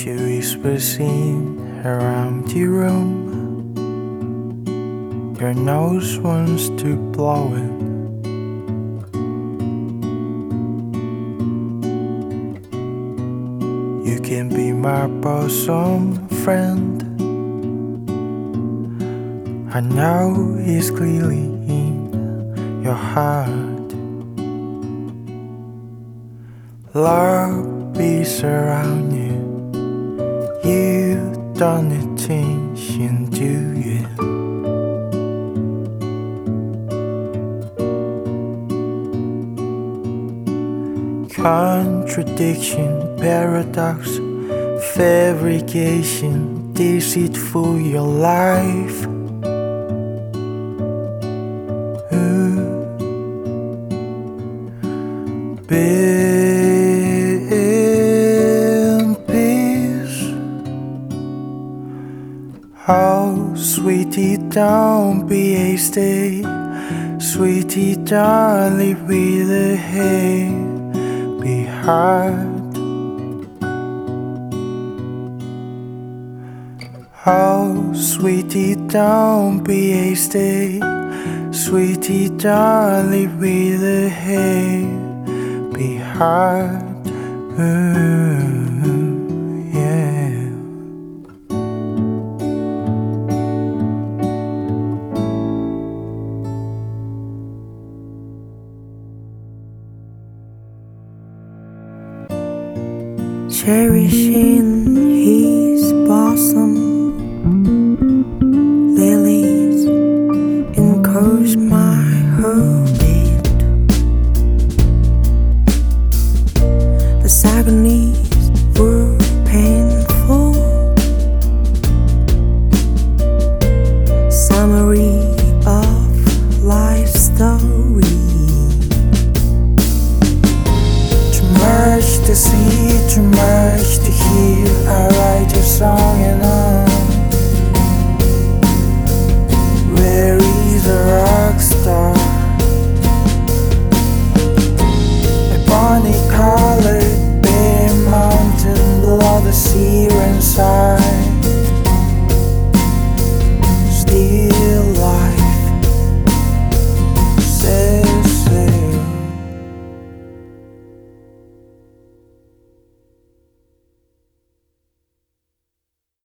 She whispers in around the room. Your nose wants to blow it. You can be my bosom friend. I know it's clearly in your heart. Love is around you. You don't need attention, do you? Contradiction, paradox, fabrication, deceitful your life. In peace. Oh, sweetie, don't be hasty. Sweetie, don't live with a heavy heart. Oh, sweetie, don't be hasty. Sweetie, don't live with a heavy heart. Yeah. Cherishing his blossom, lilies encourage my heartbeat. The agonies were painful. Summary of life story. Too much to see, too much to